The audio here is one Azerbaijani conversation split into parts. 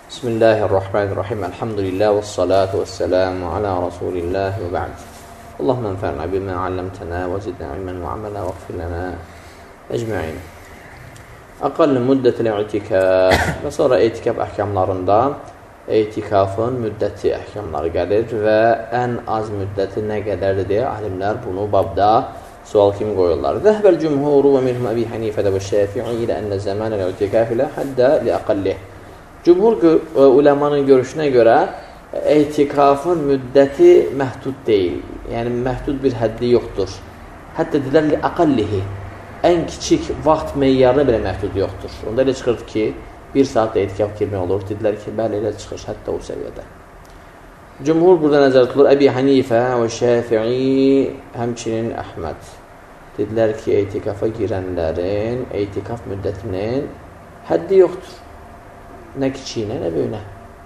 Bismillahirrahmanirrahim. Elhamdülillah ve salatu ve selamu ala Resulillah ve ba'd. Allahümme enfa'na bima allamtana ve zidna ilmen ve amela ve gfir lana ecma'in. Aqallı müddetli i'tikaf və sonra etikaf əhkamlarında etikafın müddəti əhkamları gəlir və ən az müddəti nə qədərdir deyə alimlər bunu babda sual kimi qoyurlar. Zəhbəl cümhuru və minhum Əbi Hanifədə və Şəfi'i ilə ənə zəmanəl i'tikaf ilə həddə li aqallih. Cümhur uləmanın görüşünə görə etikafın müddəti məhdud deyil. Yəni, məhdud bir həddi yoxdur. Hətta dedilər li aqallihi. Ən kiçik vaxt meyyarına belə məhdud yoxdur. Onda elə çıxır ki, bir saat da etikaf girmək olur. Dedilər ki, bəli, elə çıxır, hətta o səviyyədə. Cümhur burada nəzər tutulur. Əbi Hanifə və Şəfi'i, həmçinin Əhməd. Dedilər ki, etikafa girənlərin etikaf müddətinin həddi yoxdur. Nə kiçiyinə, nə böyünə.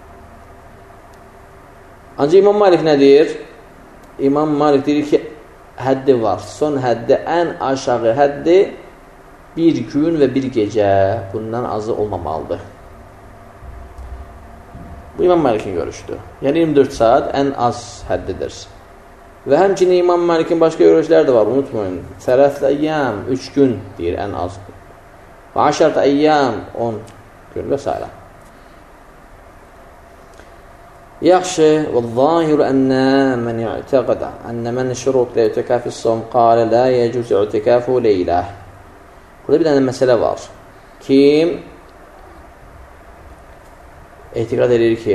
Ancaq İmam Malik nə deyir? İmam Malik deyir ki, həddi var. Son həddi, ən aşağı həddi bir gün və bir gecə. Bundan azı olmamalıdır. Bu İmam Malik'in görüşüdür. Yəni 24 saat ən az həddidir. Və həmçinin İmam Malik'in başqa görüşləri də var, unutmayın. Sələslə əyyam, 3 gün deyir ən az. Və aşart əyyam, 10 gün və s. Yaxşı, və-zâhiru ənə mən i'təqədə ənə mən şurut l-i'tikafı s-som qalə lə yəcüz i'tikafu leyləh. Burada bir dənə məsələ var. Kim etiqad edir ki,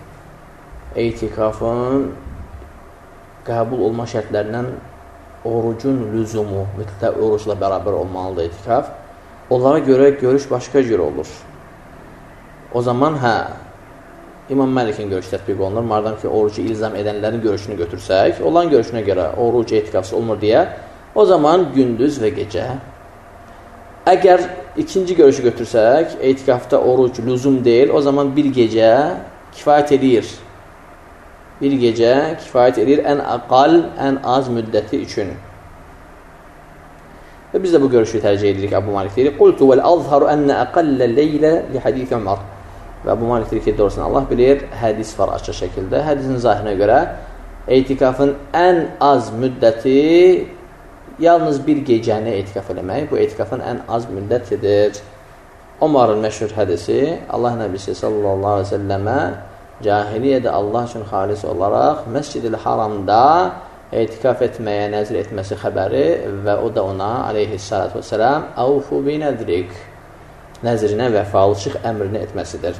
etikafın qəbul olma şərtlərindən orucun lüzumu, mütləq orucla bərabər olmalıdır etikaf. Onlara görə görüş başqa cür olur. O zaman, İmam Məlikin görüşü tətbiq olunur. Madəm ki, orucu ilzam edənlərin görüşünü götürsək, onların görüşünə görə oruc etikafsız olmur deyə, o zaman gündüz və gecə. Əgər ikinci görüşü götürsək, etikafda oruc lüzum deyil, o zaman bir gecə kifayət edir. Bir gecə kifayət edir ən aqal, ən az müddəti üçün. Və biz də bu görüşü tərcih edirik. Əbu Malik deyir, qultu vəl-azharu ənə aqallə leylə li hadisi Ömər. Və Əbu Malik deyir ki, doğrusunu Allah bilir, hədis var açıq şəkildə. Hədisin zahirinə görə etikafın ən az müddəti yalnız bir gecəni etikaf eləmək. Bu etikafın ən az müddətidir. Ömər'in məşhur hədisi Allah Nəbisi sallallahu aleyhi ve selləmə cahiliyyədə Allah üçün xalis olaraq Məscid-i Haramda etikaf etməyə nəzir etməsi xəbəri və o da ona aleyhissalatu vesselam Avfu bi nəzrik, nəzrinə vəfalılıq əmrini etməsidir.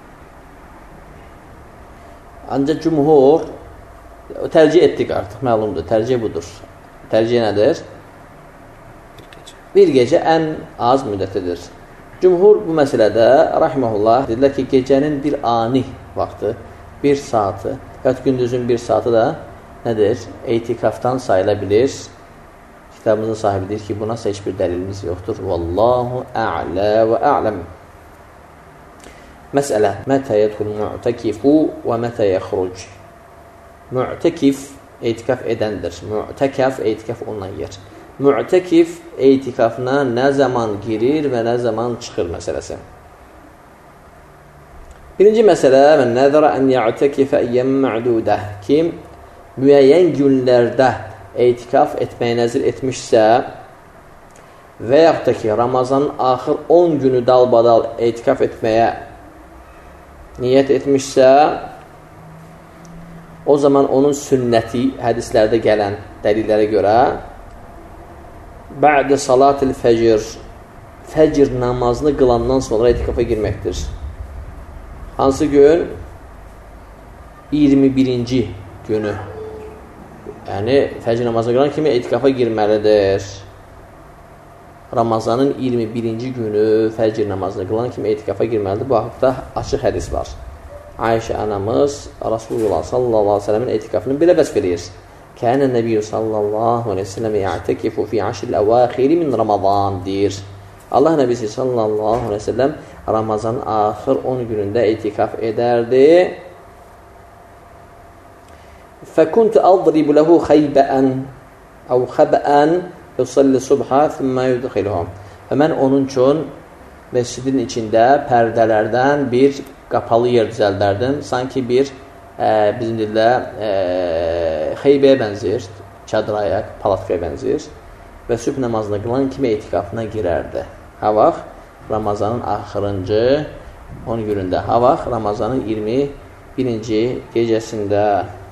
Ancaq cümhur tərcih etdik artıq, məlumdur. Tərcih budur. Tərcih nədir? Bir gecə ən az müddətidir. Cümhur bu məsələdə, rahiməhullah, dedilər ki, gecənin bir ani vaxtı, bir saatı, və gündüzün bir saatı da nədir? Etikafdan sayıla bilir. Kitabımızın sahibi deyir ki, buna heç bir dəlilimiz yoxdur. Vallahu a'lə və a'ləm. Məsələ. Mətə yədxul mu'təkifu və mətə yəxruc. Mu'təkif etikaf edəndir. Mu'təkəf etikaf olunan yer. Mu'təkif etikafına nə zaman girir və nə zaman çıxır məsələsi. Birinci məsələ, mən nəzərə ən ya'təkifə əyyəm mə'dudə. Kim müəyyən günlərdə etikaf etməyə nəzir etmişsə və yaxud da ki, Ramazanın axır 10 günü dalbadal etikaf etməyə niyyət etmişsə, o zaman onun sünnəti hədislərdə gələn dəlillərə görə bə'də salatil fəcr, fəcr namazını qılandan sonra etikafa girməkdir. Hansı gün? 21-ci günü. Yəni, fəcr namazını qılan kimi etikafa girməlidir. Ramazanın 21-ci günü fəcr namazını qılan kimi etikafa girməlidir. Bu haqda açıq hədis var. Ayşə anamız Rasulullah sallallahu aleyhi ve sellemin etikafını belə vəsf edir. Kənə nəbiyyü sallallahu aleyhi ve sellem ya'tekifu fi aşril əvəxiri min Ramazan deyir. Allah nəbisi sallallahu aleyhi ve sellem Ramazanın axır 10 günündə etikaf edərdi. فَكُنْتُ أَضْرِبُ لَهُ خَيْبَأً أَوْ خَبَأً يُصَلِّ الصُّبْحَ ثُمَّ يُدْخِلُهُمْ. Və mən onun üçün məscidin içində pərdələrdən bir qapalı yer düzəldərdim. Sanki bir bizim dildə xeybəyə bənzir, çadraya, palatkaya bənzir və sübh namazını qılan kimi etikafına girərdi. Ha vaxt Ramazanın axırıncı 10 günündə, ha vaxt Ramazanın 21-ci gecəsində.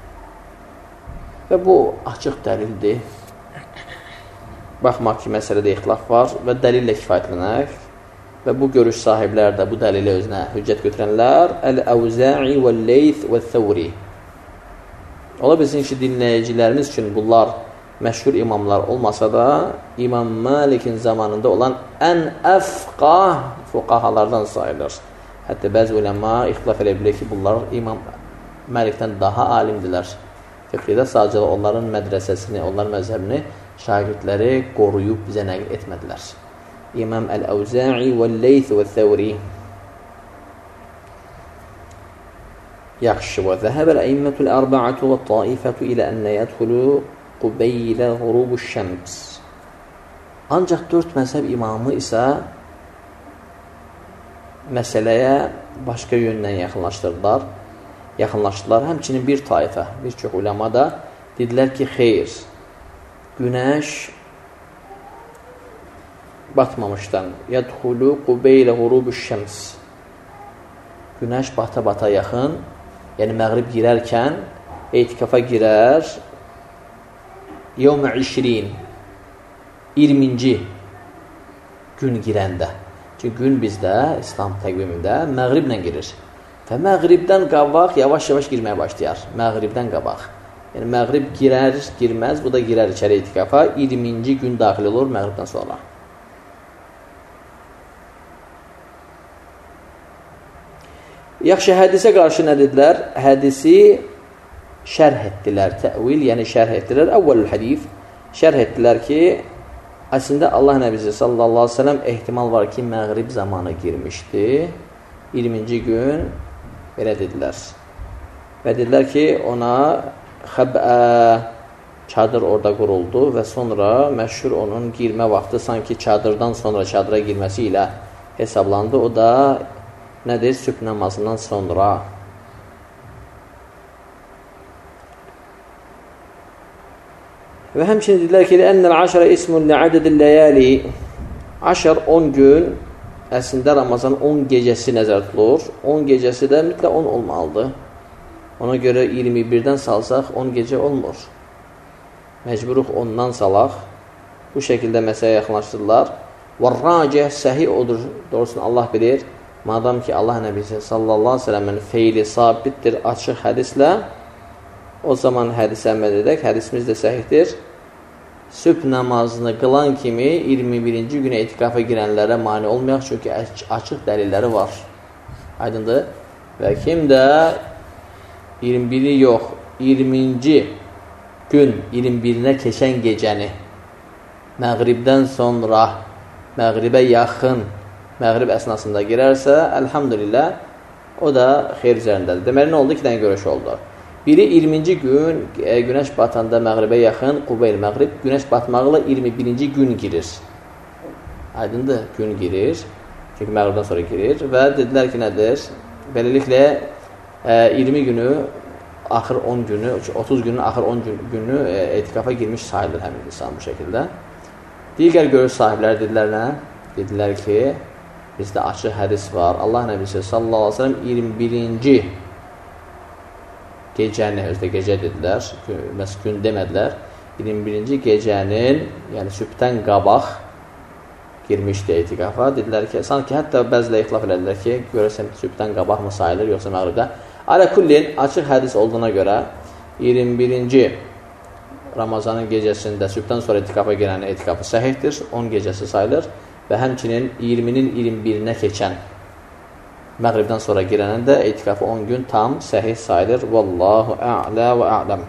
Və bu açıq dəlildir. Baxmaq ki, məsələdə ixtilaf var və dəlillə kifayətlənək və bu görüş sahiblər də bu dəlili özünə hüccət götürənlər Əl-Əvzə'i vəl-Leyth vəl-Thəvri. Ola bilsin ki, dinləyicilərimiz üçün bunlar məşhur imamlar olmasa da İmam Malikin zamanında olan ən əfqah fuqahalardan sayılır. Hətta bəzi uləma ixtilaf edə bilir ki, bunlar İmam Malikdən daha alimdilər. Fiqhdə sadəcə onların mədrəsəsini, onların məzhəbini şagirdləri qoruyub bizə nəql etmədilər. İmam Əl-Əvzə'i vəl-Leyth vəl-Thəvri. Yaxşı, və zəhəbəl əimmətul ərba'atu və taifətu ilə ənə yədxulu qubeyləğurubuş şəms. Ancaq 4 məzhəb imamı isə məsələyə başqa yöndən yaxınlaşdılar. Həmçinin bir taifə, bir çox uləma da dedilər ki, xeyr, günəş batmamışdan yədxulu qubeyləğurubuş şəms. Günəş bata-bata yaxın, yəni məğrib girərkən etikafa girər yevmə 20-ci gün girəndə. Çünki gün bizdə, İslam təqvimində məğriblə girir. Və məğribdən qabaq yavaş-yavaş girməyə başlayar. Məğribdən qabaq. Yəni məğrib girər, girməz, bu da girər içəri etikafa. 20-ci gün daxil olur məğribdən sonra. Yaxşı, hədisə qarşı nə dedilər? Hədisi şərh etdilər. Təvil, yəni şərh etdilər. Əvvəlül hədif şərh etdilər ki, əslində Allah Nəbisi sallallahu aleyhi ve sellem ehtimal var ki, məğrib zamanı girmişdi. 20-ci gün belə dedilər. Və dedilər ki, ona xəbə çadır orada quruldu və sonra məşhur onun girmə vaxtı sanki çadırdan sonra çadıra girməsi ilə hesablandı. O da nədir? Sübh namazından sonra. Və həmçinin dedilər ki, ennəl aşərə ismun li'adədil ləyəli. Aşər 10 gün, əslində Ramazan 10 gecəsi nəzər tutulur. 10 gecəsi də mütləq 10 olmalıdır. Ona görə 21-dən salsaq 10 gecə olmur. Məcburuq 10-dan salaq. Bu şəkildə məsələyə yaxınlaşdırırlar. Və-racih səhi odur, doğrusunu Allah bilir. Madam ki, Allah Nəbisi sallallahu aleyhi ve sellemin feili sabitdir açıq hədislə, o zaman hədisə əməl edək, hədisimiz də səhihdir. Sübh namazını qılan kimi 21-ci günə etikafa girənlərə mani olmayaq, çünki açıq dəlilləri var. Aydındır. Və kim də 21-i yox, 20-ci gün 21-nə keçən gecəni məğribdən sonra, məğribə yaxın, məğrib əsnasında girərsə, əlhamdülillah, o da xeyr üzərindədir. Deməli, nə oldu? 2 dənə görüş oldu. Biri 20-ci gün, günəş batanda məğribə yaxın, qubeyl məğrib, günəş batmaqla 21-ci gün girir. Aydındır, gün girir. Çünki məğribdən sonra girir. Və dedilər ki, nədir? Beləliklə, 20 günü, axır 10 günü, 30 günün axır 10 günü etikafa girmiş sayılır həmin insan bu şəkildə. Digər görüş sahibləri dedilər nə? Dedilər ki, bizdə açıq hədis var. Allah Nəbisi sallallahu aleyhi ve sellem 21-ci gecəni, özdə gecə dedilər, gün demədilər. 21-ci gecənin, yəni sübhdən qabaq girmişdi etikafa. Dedilər ki, sanki hətta bəzilə ixtilaf elədilər ki, görəsən sübhdən qabaq mı sayılır, yoxsa məğribdə. Alə kullin, açıq hədis olduğuna görə 21-ci Ramazanın gecəsində sübhdən sonra etikafa girən etikafı səhihdir, 10 gecəsi sayılır və həmçinin 20-nin 21-nə keçən məğribdən sonra girənən də etikafı 10 gün tam səhih sayılır. Vallahu a'la və a'lam.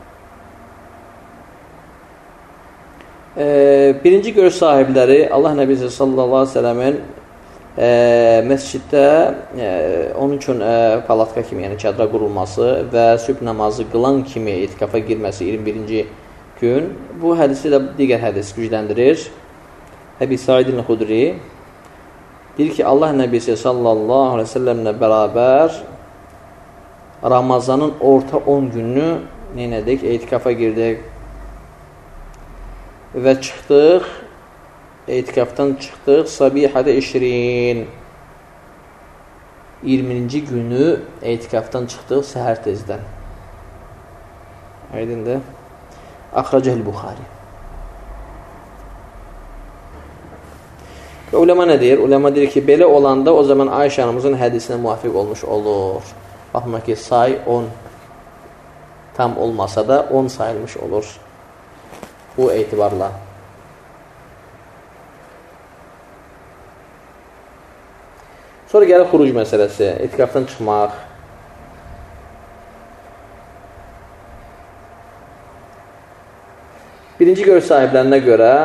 Birinci görüş sahibləri Allah Nəbisi sallallahu aleyhi ve sellemin məsciddə onun üçün palatka kimi, yəni çadıra qurulması və sübh namazı qılan kimi etikafa girməsi 21-ci gün. Bu hədisi də digər hədis gücləndirir. Əbi Said el-Xudri deyir ki, Allah Nəbisi sallallahu aleyhi ve sellemlə bərabər Ramazanın orta 10 gününü neynədik? Etikafa girdik və çıxdıq, etikafdan çıxdıq, Sabihədə 20-ci günü etikafdan çıxdıq səhər tezdən. Aydındır. Axracəl Buxari. Və uləma nə deyir? Uləma deyir ki, belə olanda o zaman Ayşə anamızın hədisinə müvafiq olmuş olur. Baxma ki, say 10 tam olmasa da 10 sayılmış olur. Bu etibarla. Sonra gəlir xuruc məsələsi, etikafdan çıxmaq. Birinci görüş sahiblərinə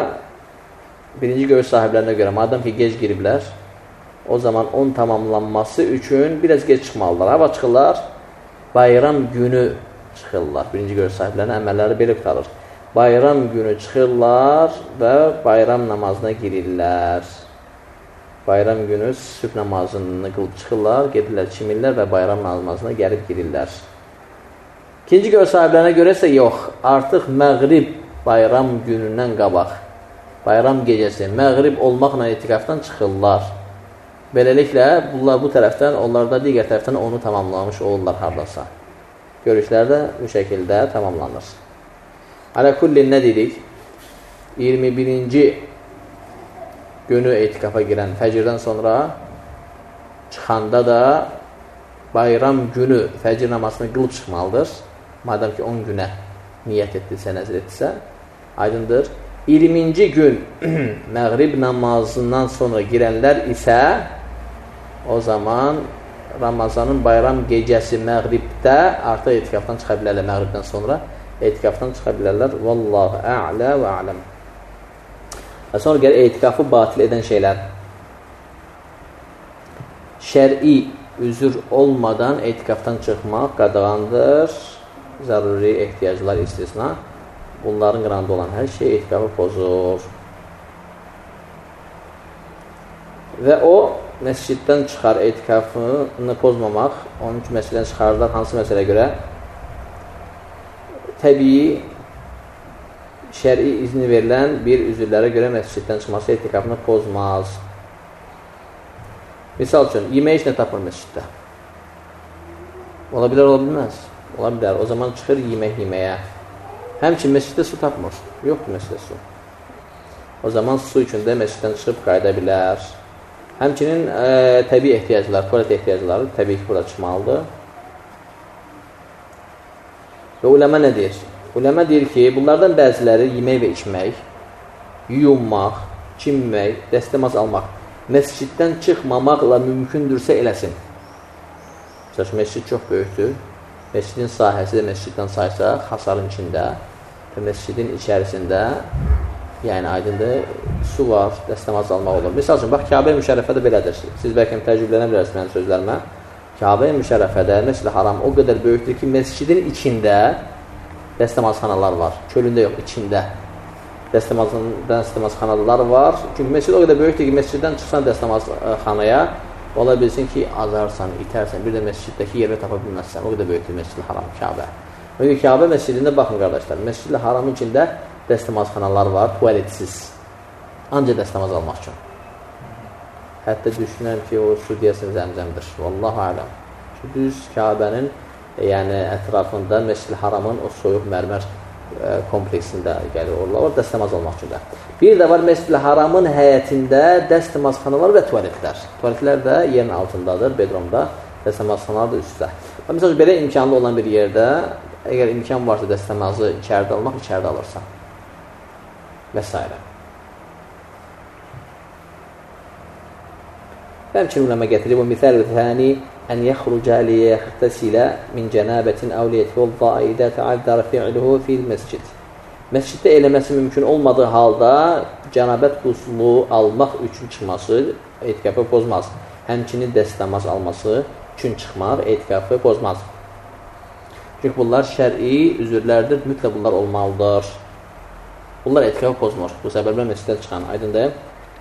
görə, madəm ki, gec giriblər, o zaman 10 tamamlanması üçün biraz gec çıxmalılar. Hava çıxırlar, bayram günü çıxırlar. Birinci görüş sahiblərinin əməlləri belə qutarır. Bayram günü çıxırlar və bayram namazına girirlər. Bayram günü sübh namazını qılıb çıxırlar, gedirlər, çimirlər və bayram namazına gəlib girirlər. İkinci görüş sahiblərinə görə isə yox, artıq məğrib bayram günündən qabaq, bayram gecəsi, məğrib olmaqla etikafdan çıxırlar. Beləliklə, bunlar bu tərəfdən, onlar da digər tərəfdən onu tamamlamış olurlar haradasa. Görüşlər də bu şəkildə tamamlanır. Alə kullin nə dedik? 21-ci günü etikafa girən fəcirdən sonra çıxanda da bayram günü fəcir namazını qılıb çıxmalıdır. Madəm ki 10 günə niyyət etdirsə, nəzir etdirsə, aydındır. 20-ci gün məğrib namazından sonra girənlər isə o zaman Ramazanın bayram gecəsi məğribdə artıq etikafdan çıxa bilərlər. Məğribdən sonra etikafdan çıxa bilərlər. Vallahu a'lə və a'ləm. Və sonra gəlir etikafı batil edən şeylər. Şər'i üzür olmadan etikafdan çıxmaq qadağandır. Zəruri ehtiyaclar istisna. Bunların qırağında olan hər şey etikafı pozur. Və o məsciddən çıxar etikafını pozmamaq. Onun üçün məsələn çıxarırlar hansı məsələyə görə? Təbii şəri izni verilən bir üzrlərə görə məsciddən çıxması etikafını pozmaz. Misal üçün, yemək işlə tapır məsciddə. Ola bilər, ola bilməz. Ola bilər, o zaman çıxır yemək yeməyə. Həmçin məsciddə su tapmır. Yoxdur məsciddə su. O zaman su üçün də məsciddən çıxıb qayıda bilər. Həmçinin təbii ehtiyaclar, tualet ehtiyacları təbii ki, burada çıxmalıdır. Və uləmə nə deyir? Uləmə deyir ki, bunlardan bəziləri yemək və içmək, yuyunmaq, çinmək, dəstəmaz almaq, məsciddən çıxmamaqla mümkündürsə eləsin. Məscid çox böyükdür. Məscidin sahəsi də məsciddən saysa, xasarın içində və məscidin içərisində, yəni aydındır, su var, dəstəmaz almaq olur. Misal üçün, bax, Kəbə-i Müşərrəfə də belədir. Siz bəlkə təcrübələnə bilərsiniz mənim sözlərimə. Kəbə-i Müşərrəfədə, Məscid-i Haram o qədər böyükdür ki, məscidin içində dəstəmazxanalar var. Çölündə yox, içində dəstəmazxanalar var. Çünki məscid o qədər böyükdür ki, məsciddən çıxsan dəstəmazxanaya, ola bilsin ki, azarsan, itərsən, bir də məsciddəki yerə tapa bilməzsən. O qədər böyükdür Məscid-i Haram, Kəbə. Çünki Kəbə məscidində, baxın qardaşlar, Məscid-i Haramın içində dəstəmazxanalar var, tualetsiz. Ancaq dəstəmaz almaq üçün. Hətta düşünürəm ki, o su deyəsin zəmzəmdir. Vallahu aləm. Düz Kəbənin yəni ətrafında Məscid-i Haramın o soyuq mərmər kompleksində gəlir orada dəstəmaz almaq üçün də. Bir də var Məscid-i Haramın həyətində dəstəmazxanalar və tualetlər. Tualetlər də yerin altındadır, bedromda, dəstəmazxanalar da üstdə. Məsələn, belə imkanlı olan bir yerdə, əgər imkan varsa dəstəmazı içəridə almaq, içəridə alırsan. Və s. Həmçinin uləmə gətirib o misal-ü thani ən yəxruca liyəxtəsilə min cənabətin əvliyyəti vəl-da'a idə təəddər fi'luhu fil məscid. Məsciddə eləməsi mümkün olmadığı halda cənabət quslu almaq üçün çıxması etikafı pozmaz. Həmçinin dəstəmaz alması üçün çıxmaq etikafı pozmaz. Çünki bunlar şər'i üzürlərdir, mütləq bunlar olmalıdır. Bunlar etikafı pozmur. Bu səbəblə məsciddən çıxan aydındır.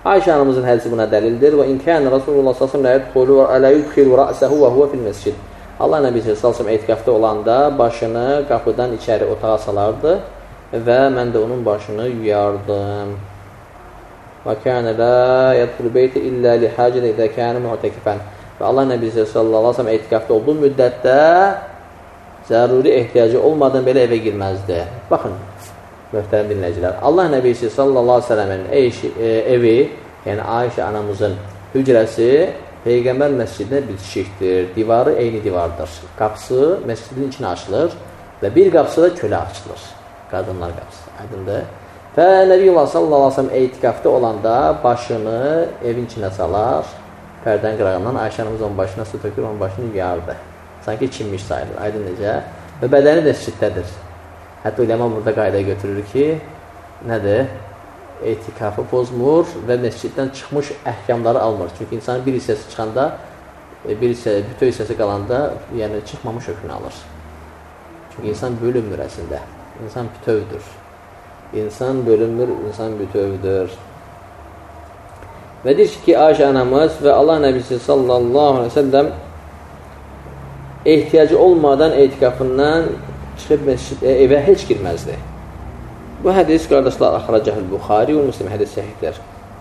Ayşə anamızın hədisi buna dəlildir. Və inkən Rasulullah sallallahu əleyhi yudxilu ra'sahu və huwa fil mescid. Allah Nəbisi sallallahu etikafda olanda başını qapıdan içəri otağa salardı və mən də onun başını yuyardım. Və kânə lâ yadxulu beyti illə li hacətin izə kânə mu'tekifən. Və Allah Nəbisi sallallahu əleyhi və səlləm etikafda olduğu müddətdə zəruri ehtiyacı olmadan belə evə girməzdi. Baxın, möhtərəm dinləyicilər. Allah Nəbisi sallallahu əleyhi və səlləmin evi, yəni Ayşə anamızın hücrəsi Peyğəmbər məscidinə bitişikdir. Divarı eyni divardır. Qapısı məscidin içinə açılır və bir qapısı da kölə açılır. Qadınlar qapısı. Aydındır. Və Nəbiyullah sallallahu əleyhi və səlləm etikafda olanda başını evin içinə salar, pərdənin qırağından Ayşə anamız onun başına su tökür, onun başını yuyardı. Sanki çinmiş sayılır. Aydın necə? Və bədəni məsciddədir. Hətta uləma burada qayda götürür ki, nədir? Etikafı pozmur və məsciddən çıxmış əhkamları almır. Çünki insanın bir hissəsi çıxanda, bütöv hissəsi qalanda, yəni çıxmamış hökmünü alır. Çünki insan bölünmür əslində. İnsan bütövdür. İnsan bölünmür, insan bütövdür. Və deyir ki, Ayşə anamız və Allah Nəbisi sallallahu aleyhi ve sellem ehtiyacı olmadan etikafından çıxıb evə heç girməzdi. Bu hədis, qardaşlar, axracəhül Buxari və Müslim hədis səhihdir.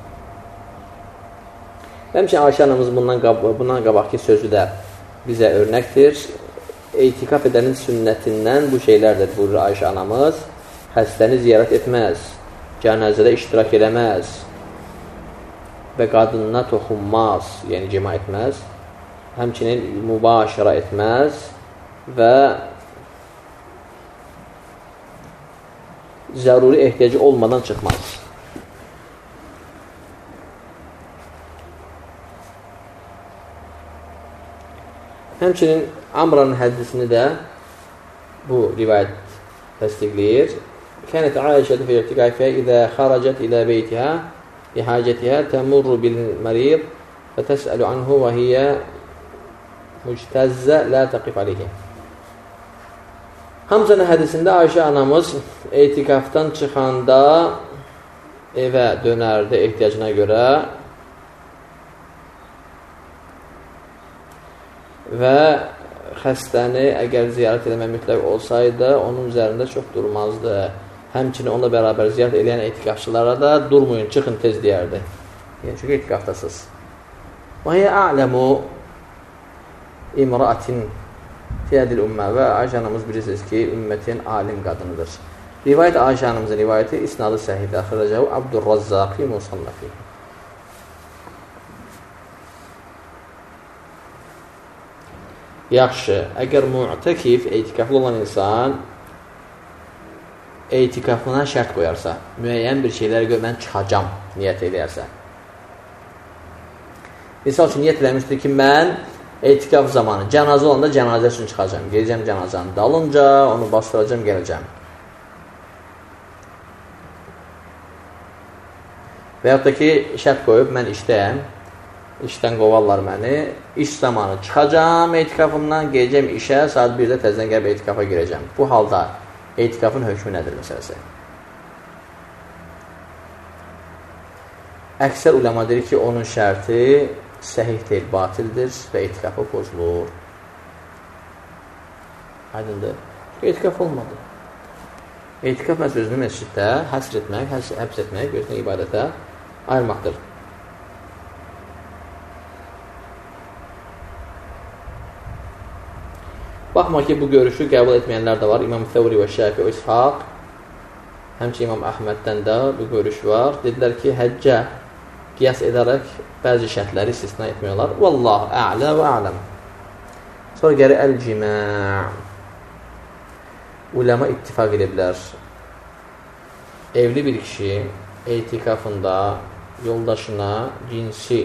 Həmçinin Ayşə anamız bundan qabaqki sözü də bizə örnəkdir. Etikaf edənin sünnətindən bu şeylərdir, buyurur Ayşə anamız. Xəstəni ziyarət etməz, cənazədə iştirak eləməz və qadınına toxunmaz, yəni cima etməz. Həmçinin mübaşirə etməz və zəruri ehtiyacı olmadan çıxmaz. Həmçinin Amranın hədisini də bu rivayət təsdiqləyir. Kənət Ayşədə fi irtiqafə izə xaracət ilə beytihə lihacətihə təmurru bil mərid və təsəlu anhu və hiyə müctəzzə lə təqif aleyhi. Hamzanın hədisində Ayşə anamız etikafdan çıxanda evə dönərdi ehtiyacına görə və xəstəni əgər ziyarət eləmək mütləq olsaydı, onun üzərində çox durmazdı. Həmçinin onunla bərabər ziyarət eləyən etikafçılara da durmayın, çıxın tez deyərdi. Yəni, çünki etikafdasınız. Və hiyə a'ləmu imra'atin fiyədil ümmə və Ayşə anamız bilirsiniz ki, ümmətin alim qadınıdır. Rivayət Ayşə anamızın rivayəti isnadı səhihdə axıracaq Abdurrazzaqi Musannafi. Yaxşı, əgər mu'təkif, etikaflı olan insan etikafına şərt qoyarsa, müəyyən bir şeylərə görə mən çıxacam, niyyət edərsə. Misal üçün, niyyət eləmişdir ki, mən etikaf zamanı, cənazə olanda cənazə üçün çıxacam, geləcəm cənazanın dalınca, onu bastıracam, gələcəm. Və yaxud da ki, şərt qoyub, mən işdəyəm, işdən qovarlar məni, iş zamanı çıxacam etikafımdan, geləcəm işə, saat 1-də təzdən gəlib etikafa girəcəm. Bu halda etikafın hökmü nədir məsələsi? Əksər uləma deyir ki, onun şərti səhih deyil, batildir və etikafı pozulur. Aydındır. Etikaf olmadı. Etikaf məsələsini məsciddə həsr etmək, həbs etmək, gözünə ibadətə ayırmaqdır. Baxma ki, bu görüşü qəbul etməyənlər də var. İmam Thawri və Şafi və İshaq, həmçə İmam Əhməddən də bu görüş var. Dedilər ki, həccə qiyas edərək bəzi şərtləri istisna etmiyorlar. Vallahu a'lə və a'ləm. Sonra gəri əl-cimə'. Uləma ittifaq ediblər. Evli bir kişi etikafında yoldaşına cinsi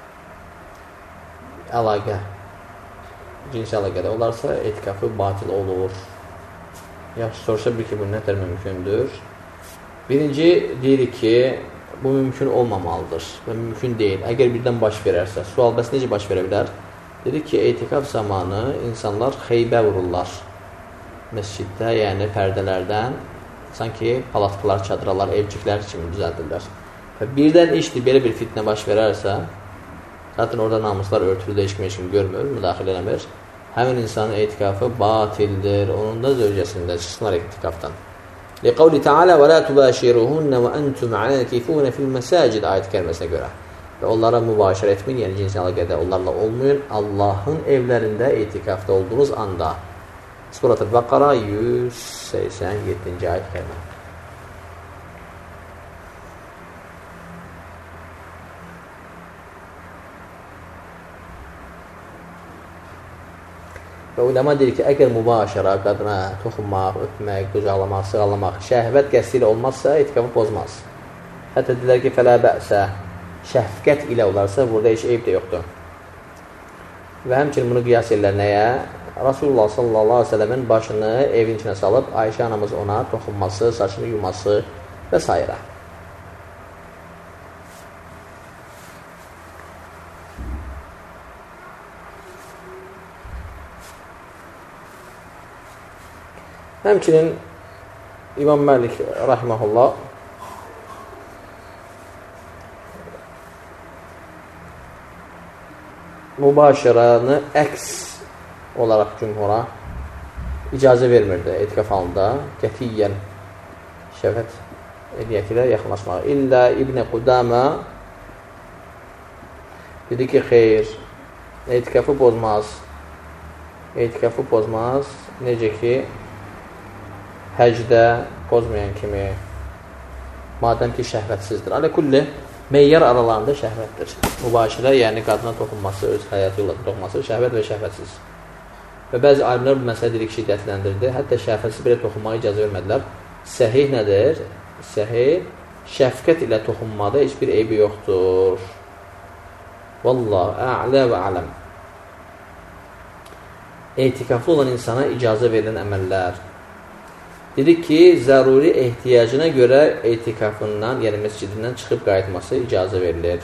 əlaqədə olarsa, etikafı batil olur. Yaxşı, sorsa bir ki, bu nətər mümkündür? Birinci, deyirik ki, bu mümkün olmamalıdır və mümkün deyil. Əgər birdən baş verərsə, sual bəs necə baş verə bilər? Dedik ki, etikaf zamanı insanlar xeybə vururlar məsciddə, yəni pərdələrdən, sanki palatqılar, çadralar, evciklər kimi düzəldirlər. Birdən işdir, belə bir fitnə baş verərsə, zaten orada namuslar örtülüdə heç kim görmür, müdaxilə eləmir. Həmin insanın etikafı batildir, onun da zövcəsində çıxsınlar etikafdan. Liqavli Teala və la tubashiruhunna və entum akifun fil masajid ayət kəlməsinə görə. Və onlara mübaşirə etməyin, yəni cinsi əlaqədə onlarla olmayın. Allahın evlərində etikafda olduğunuz anda. Surat-ı Bəqara 187-ci ayət kəlmə. Və ulema deyir ki, əgər mübaşirə, qadına toxunmaq, öpmək, qucaqlamaq, sığalamaq, şəhvət qəsdi ilə olmazsa, etikafı pozmaz. Hətta deyirlər ki, fələ bəsə, şəfqət ilə olarsa, burada heç eyb də yoxdur. Və həmçinin bunu qiyas edirlər nəyə? Rasulullah sallallahu aleyhi ve sellemin başını evin içine salıb, Ayşə anamız ona toxunması, saçını yuması və s. Həmçinin İmam Məlik rahiməhullah mübaşiranı əks olaraq cümhura icazə vermirdi etikaf halında qətiyyən şəhvət ediyyəti ilə yaxınlaşmağa. İllə İbn Qudamə dedi ki, xeyr, etikafı pozmaz. Etikafı pozmaz. Necə ki, həcdə pozmayan kimi, madəm ki, şəhvətsizdir. Aləkulli, meyyar aralarında şəhvətdir. Mübaşirə, yəni qadına toxunması, öz həyatı ilə toxunması, şəhvət və şəhvətsiz. Və bəzi alimlər bu məsələ dedik şiddətləndirdi. Hətta şəhvətsiz belə toxunmağa icazə vermədilər. Səhih nədir? Səhih, şəfqət ilə toxunmada heç bir eybi yoxdur. Vallahu a'lə və aləm. Etikaflı olan insana icazə verilən əməllər. Dedik ki, zəruri ehtiyacına görə etikafından, yəni məscidindən çıxıb qayıtması icazə verilir.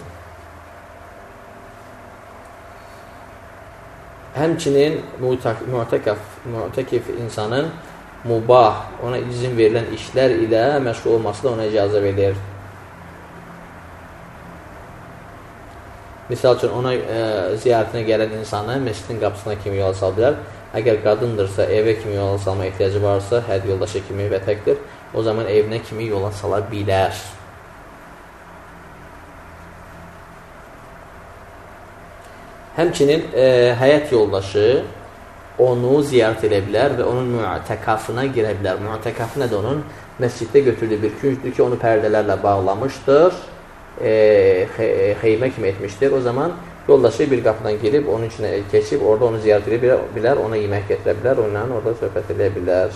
Həmçinin mütəkif insanın mubah, ona izin verilən işlər ilə məşğul olması da ona icazə verilir. Misal üçün, ona ziyarətinə gələn insanı məscidin qapısına kimi yola sala bilər. Əgər qadındırsa, evə kimi yola salma ehtiyacı varsa, həd yoldaşı kimi və təkdir, o zaman evinə kimi yola sala bilər. Həmçinin həyat yoldaşı onu ziyarət edə bilər və onun müətəkafına girə bilər. Müətəkafı nədir onun? Məsciddə götürdüyü bir küncdür ki, onu pərdələrlə bağlamışdır, xeymə kimi etmişdir. O zaman yoldaşı bir qapıdan girib, onun içine keçib, orada onu ziyarət edə bilər, ona yemək getirə bilər, onunla orada söhbət edə bilər.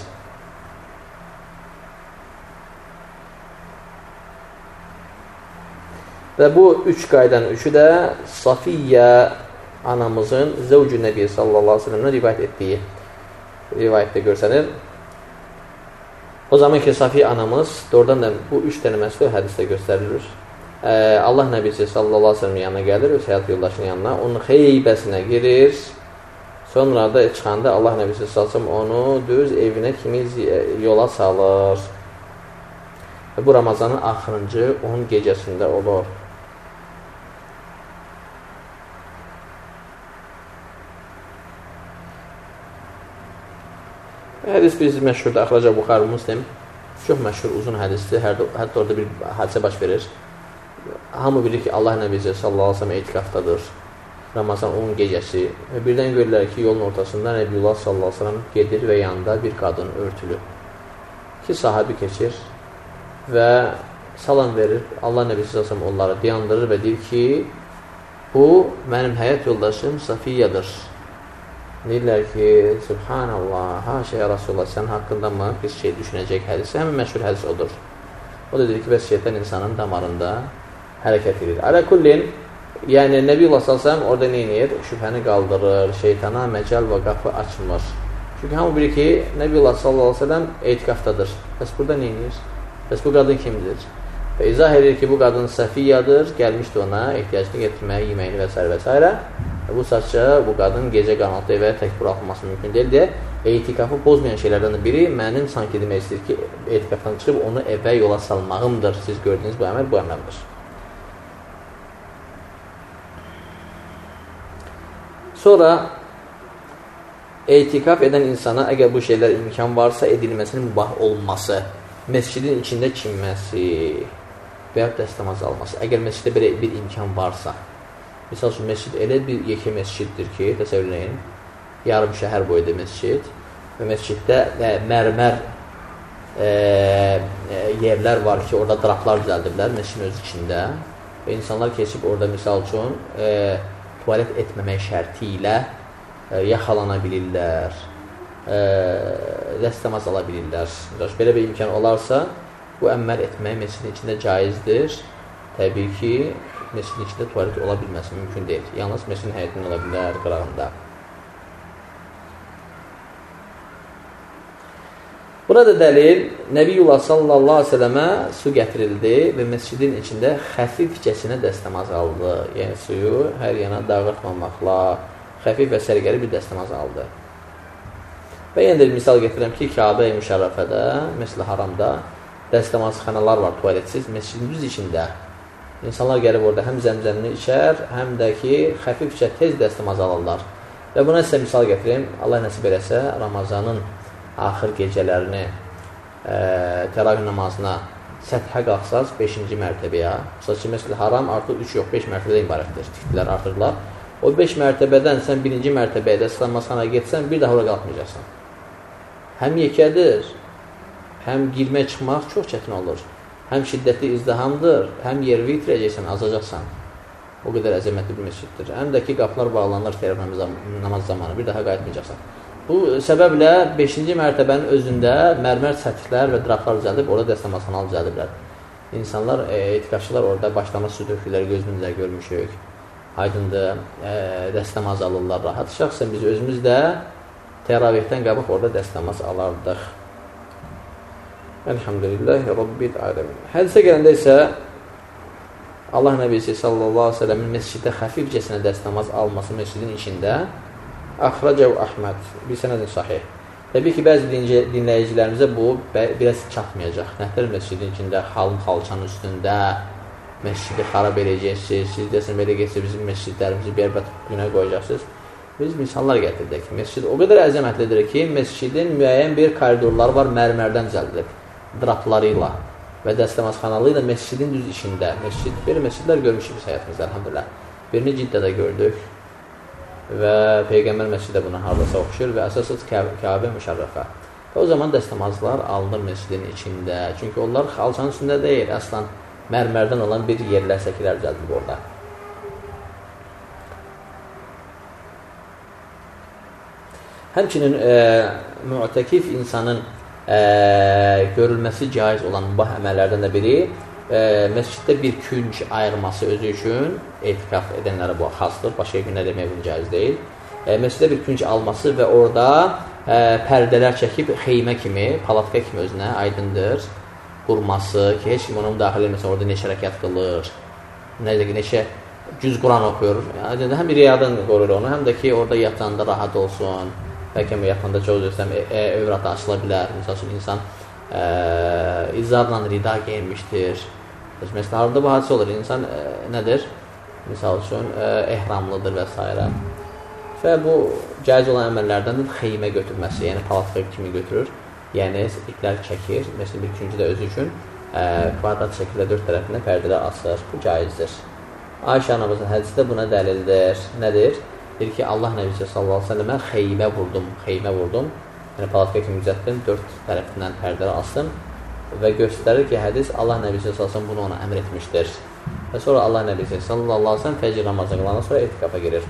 Və bu üç qaydanın üçü də Safiyyə anamızın Zəvcü Nəbi sallallahu aleyhi ve sellem'dən rivayət etdiyi rivayətdə görsənir. O zaman ki, Safiyyə anamız, doğrudan da bu üç dənə məsələ hədisdə göstərilir. Allah Nəbisi sallallahu aleyhi ve sellem yanına gəlir, öz həyat yoldaşının yanına, onun xeybəsinə girir. Sonra da çıxanda Allah Nəbisi sallallahu aleyhi ve sellem onu düz evinə kimi yola salır. Və bu Ramazanın axırıncı 10 gecəsində olur. Hədis biz məşhurdur, Əxraca Buxari Müslim. Çox məşhur, uzun hədisdir. Hətta orada bir hadisə baş verir. Hamı bilir ki, Allah Nəbisi sallallahu aleyhi ve sellem etikafdadır. Ramazan 10 gecəsi. Və birdən görürlər ki, yolun ortasında Nəbiyullah sallallahu aleyhi ve sellem gedir və yanında bir qadın örtülü. İki sahabi keçir və salam verir. Allah Nəbisi sallallahu aleyhi ve sellem onları dayandırır və deyir ki, bu mənim həyat yoldaşım Safiyyədir. Deyirlər ki, Subhanallah, haşə ya Rasulullah, sən haqqında mı bir şey düşünəcək hədisi? Həmin məşhur hədis odur. O da deyir ki, bəs şeytan insanın damarında hərəkət edir. Aləkullin, yəni Nəbiyullah sallallahu orada nə edir? Şübhəni qaldırır, şeytana məcal və qapı açmır. Çünki hamı bilir ki, Nəbiyullah sallallahu aleyhi ve sellem etikafdadır. Bəs burada nə edir? Bəs bu qadın kimdir? Və izah edir ki, bu qadın Safiyyadır, gəlmişdi ona ehtiyacını getirməyə, yeməyini və s. və s. Bu saçça bu qadın gecə qaranlıqda evə tək buraxılması mümkün deyil deyə etikafı pozmayan şeylərdən biri mənim sanki demək istəyir ki, etikafdan çıxıb onu evə yola salmağımdır. Siz gördüyünüz bu əməl bu əməldir. Sonra etikaf edən insana əgər bu şeylər imkan varsa edilməsinin mübah olması, məscidin içində çinməsi və ya dəstəmaz alması. Əgər məsciddə belə bir imkan varsa, misal üçün, məscid elə bir yekə məsciddir ki, təsəvvür edin, yarım şəhər boyda məscid və məsciddə mərmər yerlər var ki, orada draplar düzəldiblər məscidin öz içində və insanlar keçib orada misal üçün tualet etməmək şərti ilə yaxalana bilirlər, dəstəmaz ala bilirlər. Belə bir imkan olarsa, bu əməl etmək məscidin içində caizdir. Təbii ki, məscidin içində tualet ola bilməsi mümkün deyil. Yalnız məscidin həyətində ola bilər, qırağında. Burada dəlil, Nəbiyyullah sallallahu aleyhi ve sələmə su gətirildi və məscidin içində xəfifcəsinə dəstəmaz aldı. Yəni suyu hər yana dağıtmamaqla xəfif və sərgəli bir dəstəmaz aldı. Və yenə də misal gətirəm ki, Kəbə-i Müşərrəfədə, Məscid-i Haramda dəstəmazxanalar var, tualetsiz, məscidin düz içində. İnsanlar gəlib orada həm zəmzəmini içər, həm də ki, xəfifcə tez dəstəmaz alırlar. Və buna sizə misal gətireyim, Allah nəsib eləsə, Ramazanın axır gecələrini təravih namazına səthə qalxsaz 5-ci mərtəbəyə, xüsusi Məscid-i Haram artıq 3 yox, 5 mərtəbədə ibarətdir, tiktilər, artırlar. O 5 mərtəbədən sən 1-ci mərtəbəyə dəstəmazxanaya getsən, bir daha ora qalxmayacaqsan. Həm yekədir, həm girmək çıxmaq çox çətin olur. Həm şiddətli izdihamdır, həm yerini itirəcəksən, azacaqsan. O qədər əzəmətli bir məsciddir. Həm də ki, qapılar bağlanır təravih namaz zamanı, bir daha qayıtmayacaqsan. Bu səbəblə 5-ci mərtəbənin özündə mərmər səthlər və draplar düzəldib, orada dəstəmazxana düzəldiblər. İnsanlar, etikafçılar orada başlarına su tökürlər, gözümüzlə görmüşük. Aydındır, dəstəmaz alırlar rahat. Şəxsən biz özümüz də təravihdən qabaq orada dəstəmaz alardıq. Elhamdülillahi Rabbil aləmin. Hədisə gələndə isə Allah Nəbisi sallallahu aleyhi ve sellemin məsciddə xəfifcəsinə dəstəmaz alması məscidin içində Əxrəcəv Əhməd, bir sənədin sahih. Təbii ki, bəzi dinləyicilərimizə bu biraz çatmayacaq. Nətər məscidin içində, xalçanın üstündə məscidi xarab edəcəksiniz, siz desin, belə geçsə bizim məscidlərimizi bərbət günə qoyacaqsınız. Biz misallar gətirdik. Məscid o qədər əzəmətlidir ki, məscidin müəyyən bir koridorları var, mərmərdən düzəldilib, drapları ilə və dəstəmazxanalı ilə məscidin düz içində. Belə məscidlər görmüşük biz həyatımızda, elhamdülillah. Birini Ciddədə gördük və Peyğəmbər məscidə buna hardasa oxşur və əsasız Kəbə Müşərrəfə. O zaman dəstəmazlar alınır məscidin içində. Çünki onlar xalçanın üstündə deyil, əslən mərmərdən olan bir yerlər, səkilər düzəldilib orada. Həmçinin müətəkif insanın görülməsi caiz olan mübah əməllərdən də biri məsciddə bir künc ayırması özü üçün etikaf edənlərə bu xasdır. Başqa günlər demək bunu caiz deyil. Məsciddə bir künc alması və orada pərdələr çəkib xeymə kimi, palatka kimi özünə aydındır qurması ki, heç kim ona müdaxilə etməsə orada neçə rəkat qılır, neçə cüz Quran oxuyur. Yəni, həm riyadan qorur onu, həm də ki, orada yatanda rahat olsun. Bəlkə yatanda çox özləsəm, övrata açıla bilər. Misal üçün, insan izarla rida geyinmişdir. Məsələn, bu hadisə olur. İnsan nədir? Misal üçün, ehramlıdır və s. Və bu, caiz olan əməllərdəndir xeymə götürməsi, yəni palatka kimi götürür. Yəni, iplər çəkir, məsələn, bir küncü də özü üçün kvadrat şəkildə 4 tərəfindən pərdələr asır. Bu caizdir. Ayşə anamızın hədisi də buna dəlildir. Nədir? Deyir ki, Allah Nəbisi sallallahu aleyhi ve sellemə xeymə vurdum. Yəni, palatka kimi düzəltdim, 4 tərəfindən pərdələr asdım və göstərir ki, hədis Allah Nəbisi sallallahu aleyhi ve sellem bunu ona əmr etmişdir. Və sonra Allah Nəbisi sallallahu aleyhi ve sellem fəcr namazı qılandan sonra etikafa girir.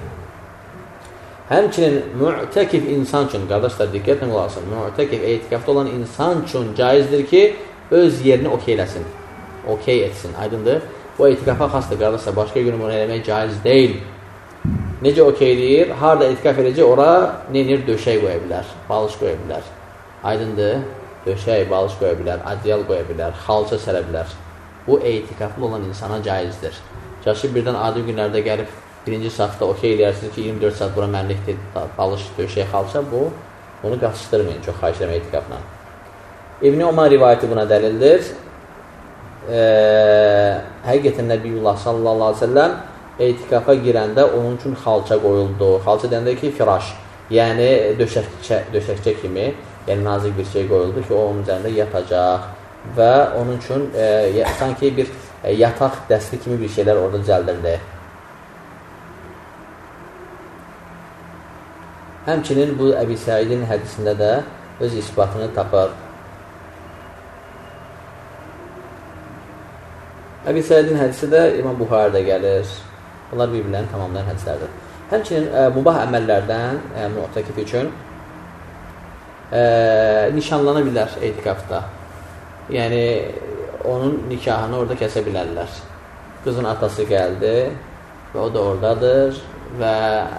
Həmçinin müətəkif insan üçün, qardaşlar, diqqətlə olasın, müətəkif etikafda olan insan üçün caizdir ki, öz yerini okeyləsin, okey etsin, aydındır. Bu etikafa xasdır, qardaşlar, başqa günü bunu eləmək caiz deyil. Necə okeyləyir, harada etikaf edəcək, ora nenir, döşək qoya bilər, balış qoya bilər, aydındır, döşək, balış qoya bilər, adyal qoya bilər, xalça sələ bilər. Bu etikaflı olan insana caizdir. Caşı birdən adi günlərdə gəlib, birinci safda okey eləyərsiniz ki, 24 saat bura mənlikdir, balış, döşək, xalça, bunu qaçışdırmayın, çox xahiş eləmək etikafla. İbn-i Umar rivayəti buna dəlildir. Həqiqətən Nəbiyyullah sallallahu aleyhi ve sellem etikafa girəndə onun üçün xalça qoyuldu. Xalça deyəndə ki, firaş, yəni döşəkçə kimi, yəni nazik bir şey qoyuldu ki, o onun üzərində yatacaq və onun üçün sanki bir yataq dəsti kimi bir şeylər orada düzəldildi. Həmçinin bu Əbi Səidin hədisində də öz isbatını tapır. Əbi Səidin hədisi də İmam Buxaridə gəlir. Bunlar bir-birlərini tamamlayan hədislərdir. Həmçinin mübah əməllərdən mütəkif üçün nişanlana bilər etikafda. Yəni, onun nikahını orada kəsə bilərlər. Qızın atası gəldi və o da oradadır və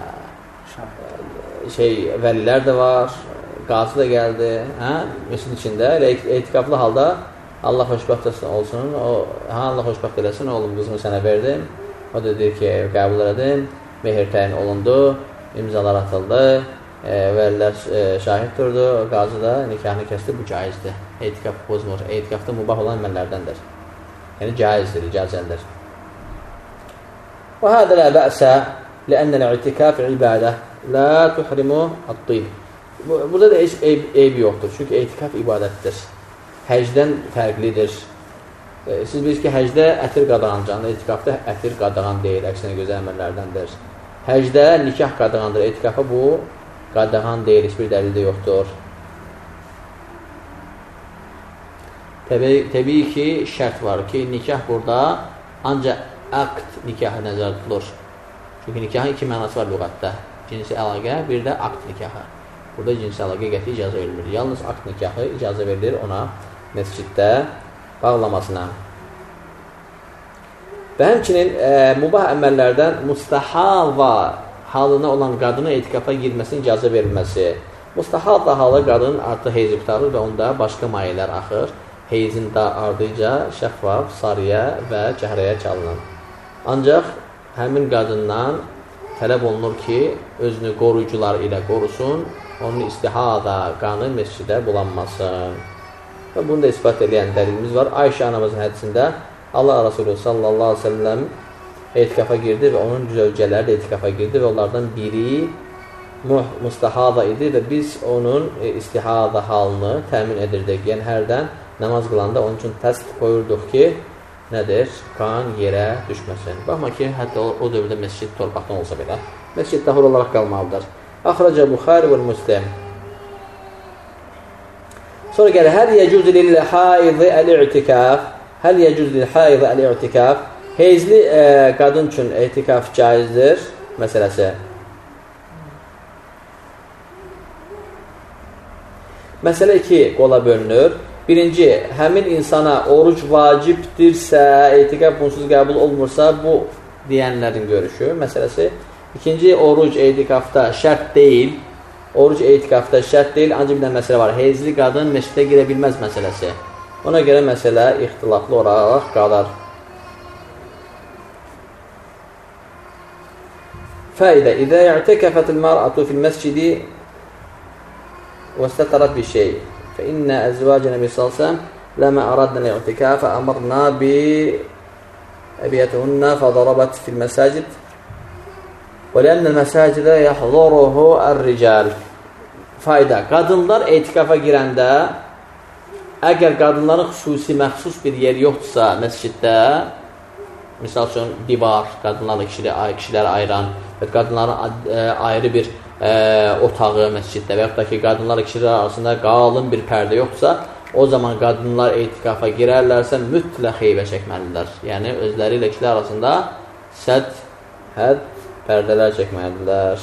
vəlilər də var, qazı da gəldi, məscidin içində, etikaflı halda Allah xoşbəxt olsun, Allah xoşbəxt eləsin, oğlum qızımı sənə verdim, o da deyir ki, qəbul edin, mehir təyin olundu, imzalar atıldı, vəlilər şahid durdu, qazı da nikahını kəsdi, bu caizdir, etikaf pozmur, etikafda mübah olan əməllərdəndir, yəni caizdir, icazəndir. Və hədə lə bə'sə ləənnəl itikaf ibadə la tuhrimu at-tib. Burada da heç eyb yoxdur. Çünki etikaf ibadətdir. Həcdən fərqlidir. Siz bilirsiniz ki, həcdə ətir qadağancandır. Etikafda ətir qadağan deyil. Əksinə gözəl əməllərdəndir. Həcdə nikah qadağandır. Etikafa bu qadağan deyil. Heç bir dəlildə yoxdur. Təbii ki, şərt var ki, nikah burada ancaq aqd nikahı nəzərdə tutulur. Çünki nikahın iki mənası var lüğətdə. Cinsi əlaqə, bir də aqd nikahı. Burada cinsi əlaqə qəti icazə verilir. Yalnız aqd nikahı icazə verilir ona məsciddə bağlamasına. Və həmçinin mübah əməllərdən mustahava halına olan qadına etikafa girməsinin icazə verilməsi. Mustahava halı qadının artıq heyzi qutarır və onda başqa mayələr axır. Heyzin ardıca şəffaf, sarıya və cəhrəyə çalınır. Ancaq həmin qadından tələb olunur ki, özünü qoruyucular ilə qorusun, onun istihada, qanı məscidə bulanmasın. Və bunu da ispat edən dəlilimiz var. Ayşə anamızın hədisində Allah Resulü sallallahu aleyhi ve sellem etikafa girdi və onun zövcələri də etikafa girdi və onlardan biri mustahada idi və biz onun istihada halını təmin edirdik. Yəni, hərdən namaz qılanda onun üçün təst qoyurduq ki, nədir? Qan yerə düşməsin. Baxma ki, hətta o dövrdə məscid torpaqdan olsa belə. Məscid tahur olaraq qalmalıdır. Axraca Buxari və Müslim. Sonra gəlir, həl yəcüzü lil-haidi əl-i'tikaf. Həl yəcüzü lil-haidi əl-i'tikaf. Heyzli qadın üçün etikaf caizdir məsələsi. Məsələ 2 qola bölünür. Birinci, həmin insana oruc vacibdirsə, etikaf bunsuz qəbul olmursa, bu deyənlərin görüşü məsələsi. İkinci, oruc etikafda şərt deyil. Oruc etikafda şərt deyil, ancaq bir də məsələ var. Heyzli qadın məscidə girə bilməz məsələsi. Ona görə məsələ ixtilaflı olaraq qalar. Faidə, İdə i'tikafətil mar'atu fil məscidi və istətərət bir şey. فإن أزواج النبي صلى الله عليه وسلم لما أردنا الاعتكاف أمرنا بأبيتهن فضربت في المساجد ولأن المساجد يحضره الرجال. Fayda. Qadınlar etikafa girəndə əgər qadınların xüsusi, məxsus bir yer yoxdursa məsciddə, misal üçün divar, qadınlarla kişiləri ayıran və qadınların ayrı bir otağı məsciddə və yaxud da ki, qadınlarla kişilər arasında qalın bir pərdə yoxdursa, o zaman qadınlar etikafa girərlərsə mütləq xeybə çəkməlidirlər. Yəni, özləri ilə kişilər arasında hədd pərdələr çəkməlidirlər.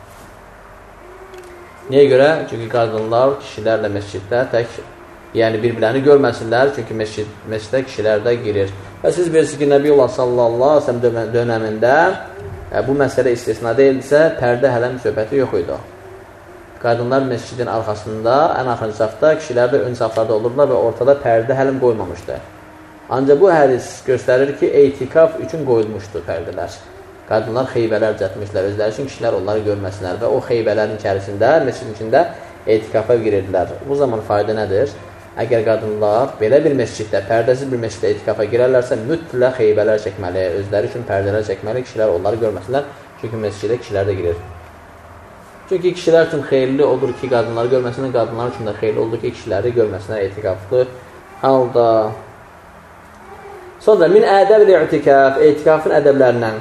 Niyə görə? Çünki qadınlar kişilərlə məsciddə tək, yəni bir-birlərini görməsinlər, çünki məsciddə kişilər də girir. Və siz bilirsiniz ki, Nəbiyullah sallallahu aleyhi ve sellem dönəmində bu məsələ istisna deyilsə, pərdə hələm söhbəti yox idi. Qadınlar məscidin arxasında, ən axırıncı safda, kişilər də ön saflarda olurlar və ortada pərdə hələm qoymamışdı. Ancaq bu hədis göstərir ki, etikaf üçün qoyulmuşdu pərdələr. Qadınlar xeybələr cətmişlər, özləri üçün kişilər onları görməsinlər və o xeybələrin içərisində, məscidin içində etikafa girirdilər. Bu zaman fayda nədir? Əgər qadınlar belə bir məsciddə, pərdəsiz bir məsciddə etikafa girərlərsə, mütləq heybələr çəkməli, özləri üçün pərdələr çəkməli, kişilər onları görməsinlər. Çünki məscidə kişilər də girir. Çünki kişilər üçün xeyirli olur ki, qadınları görməsinlər, qadınlar üçün də xeyirli olur ki, kişiləri görməsinlər etikaflı halda. Sonra, min ədəb-i etikaf, etikafın ədəblərindən.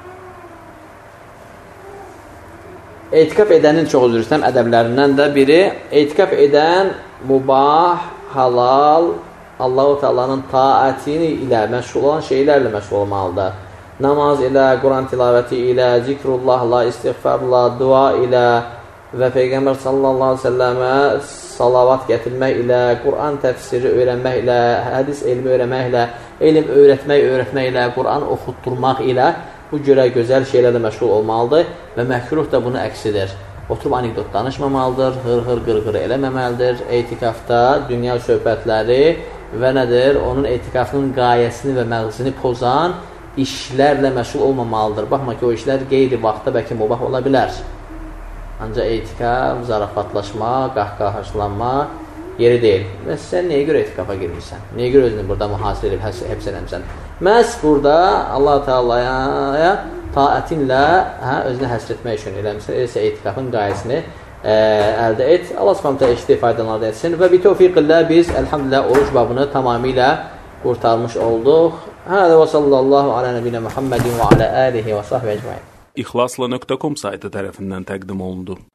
Etikaf edənin çox üzr istəyirəm, ədəblərindən də biri, etikaf edən mubah, halal, Allah-u Teala'nın taati ilə məşğul olan şeylərlə məşğul olmalıdır. Namaz ilə, Quran tilavəti ilə, zikrullahla, istiğfarla, dua ilə və Peyğəmbər sallallahu aleyhi ve selləmə salavat gətirmək ilə, Quran təfsiri öyrənmək ilə, hədis elmi öyrənməklə, elm öyrətmək ilə, Quran oxutturmaq ilə bu görə gözəl şeylərlə məşğul olmalıdır və məkruh da bunu əksidir. Oturub anekdot danışmamalıdır, hır-hır, qır-qır eləməməlidir. Etikafda dünya söhbətləri və nədir? Onun etikafının qayəsini və məğzini pozan işlərlə məşğul olmamalıdır. Baxma ki, o işlər qeyri vaxtda bəlkə mübah ola bilər. Ancaq etikaf, zarafatlaşma, qahqahaşlanma yeri deyil. Və sən nəyə görə etikafa girmirsən? Nəyə görə özünü burada mühasirə edib həbs eləmirsən? Məhz burada Allah-u Teala'ya taətinlə özünü həsr etmək üçün eləmişsən, eləsə etikafın qayəsini əldə et. Allah subhanətə eşitdiyi faydalarını etsin və bir tövfiqillə biz, əlhamdülillah, oruç babını tamamilə qurtarmış olduq. Hədə və sallallahu alə nəbinə Muhammedin və alə əlihi və sahbə əcmain. İxlasla.com saytı tərəfindən təqdim olundu.